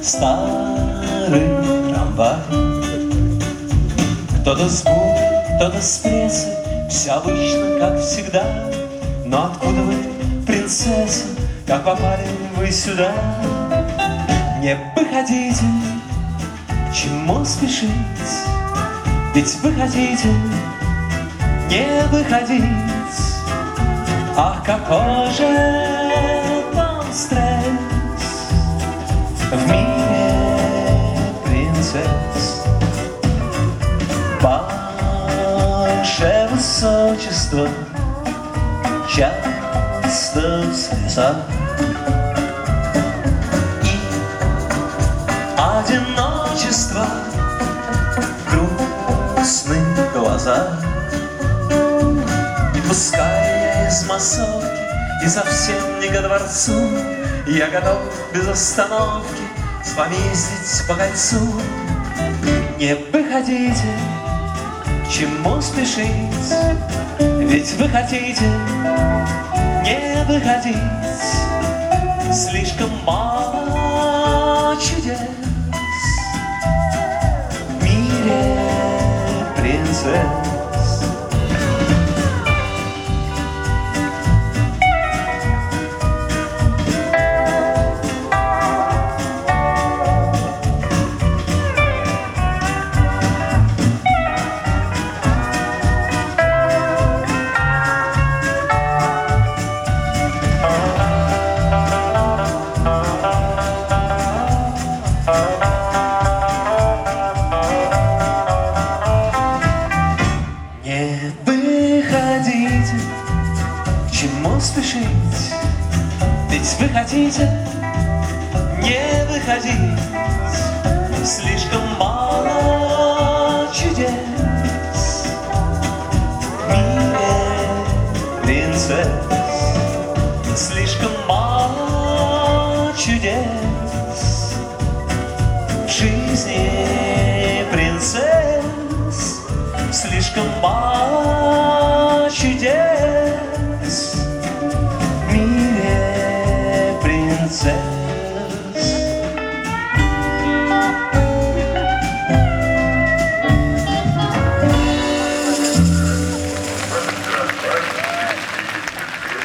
старый трамвай. Кто-то с булкой, кто-то с прессой, все обычно, как всегда. Но откуда вы, принцесса, как попали вы сюда? Не выходите, чему спешить? Ведь вы хотите не выходить. Ах, какой же там стресс в мире принцесс. Ваше высочество часто в слезах и одиночество в грустных глазах. И пускай я из массовки и совсем не ко дворцу, я готов без остановки с вами ездить по кольцу. Не выходите, чему спешить? Ведь вы хотите не выходить. Слишком мало чудес в мире принцесс. Не выходите, к чему спешить? Ведь вы хотите не выходить. Слишком мало чудес в мире принцесс. Слишком мало чудес в жизни принцесс. Слишком мало